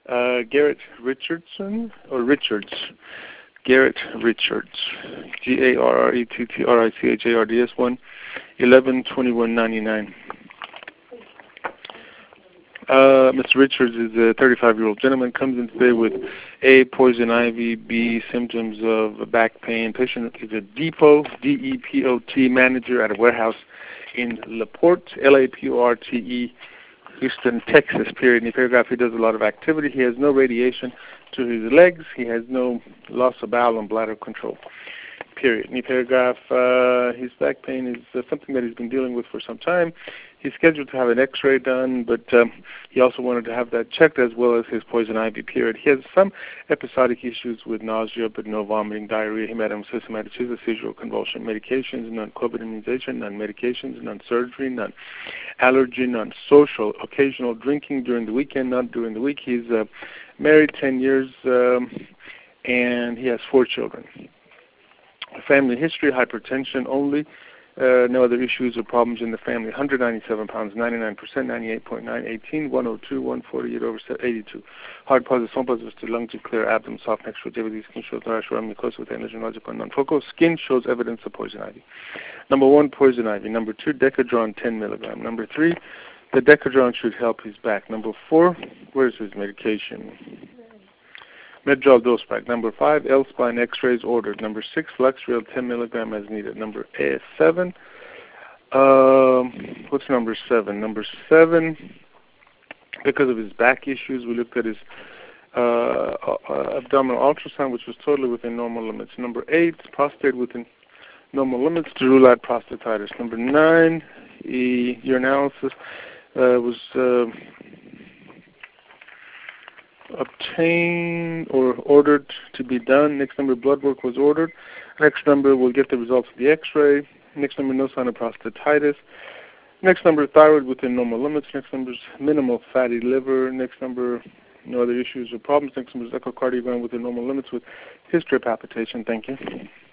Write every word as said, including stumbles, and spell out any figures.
Uh, Garrett Richardson, or Richards. Garrett Richards. G A R R E T T R I C H A R D S one, eleven twenty-one ninety-nine. Uh, Mister Richards is a thirty-five-year-old gentleman, comes in today with A, poison ivy, B, symptoms of back pain. Patient is a depot, D E P O T manager at a warehouse in LaPorte, L A P O R T E, Houston, Texas, period. In the paragraph, he does a lot of activity. He has no radiation to his legs. He has no loss of bowel and bladder control, period. In the paragraph, uh, his back pain is uh, something that he's been dealing with for some time. He's scheduled to have an x-ray done, but um, he also wanted to have that checked, as well as his poison ivy, period. He has some episodic issues with nausea, but no vomiting, diarrhea, hematemesis, hematochezia, seizure, convulsion, medications, non-COVID immunization, non-medications, non-surgery, non-allergy, non-social, occasional drinking during the weekend, not during the week. He's uh, married ten years, um, and he has four children. Family history, hypertension only. Uh, no other issues or problems in the family. one hundred ninety-seven pounds, ninety-nine percent, ninety-eight point nine, eighteen, one oh two, one forty-eight over eighty-two. Hard positive, some positive to lung to clear abdomen, soft neck, rigidity, skin shows thoracic mucosa with energy, logical, and non-focal. Skin shows evidence of poison ivy. Number one, poison ivy. Number two, Decadron ten milligram. Number three, the Decadron should help his back. Number four, where's his medication? Medrol dose pack. Number five, L-spine X-rays ordered. Number six, Flexrail ten milligram as needed. Number eight, seven, um, what's number seven? Number seven, because of his back issues, we looked at his uh, uh, abdominal ultrasound, which was totally within normal limits. Number eight, prostate within normal limits to rule out prostatitis. Number nine, he, your analysis uh, was Uh, obtained or ordered to be done. Next number, blood work was ordered. Next number, we'll get the results of the x-ray. Next number, no sign of prostatitis. Next number, thyroid within normal limits. Next number is minimal fatty liver. Next number, no other issues or problems. Next number is echocardiogram within normal limits with history of palpitation. Thank you.